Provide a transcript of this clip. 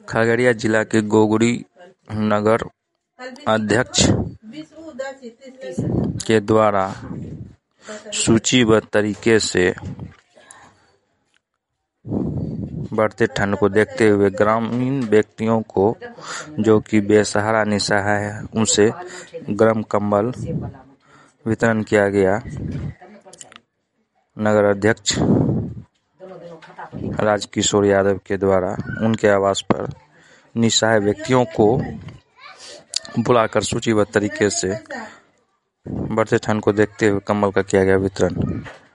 खगड़िया जिला के गोगरी नगर अध्यक्ष के द्वारा सूचीबद्ध तरीके से बढ़ते ठंड को देखते हुए ग्रामीण व्यक्तियों को जो कि बेसहारा निसहाय है उनसे गर्म कंबल वितरण किया गया। नगर अध्यक्ष राजकिशोर यादव के द्वारा उनके आवास पर निसहाय व्यक्तियों को बुलाकर सूचीबद्ध तरीके से बढ़ते ठंड को देखते हुए कंबल का किया गया वितरण।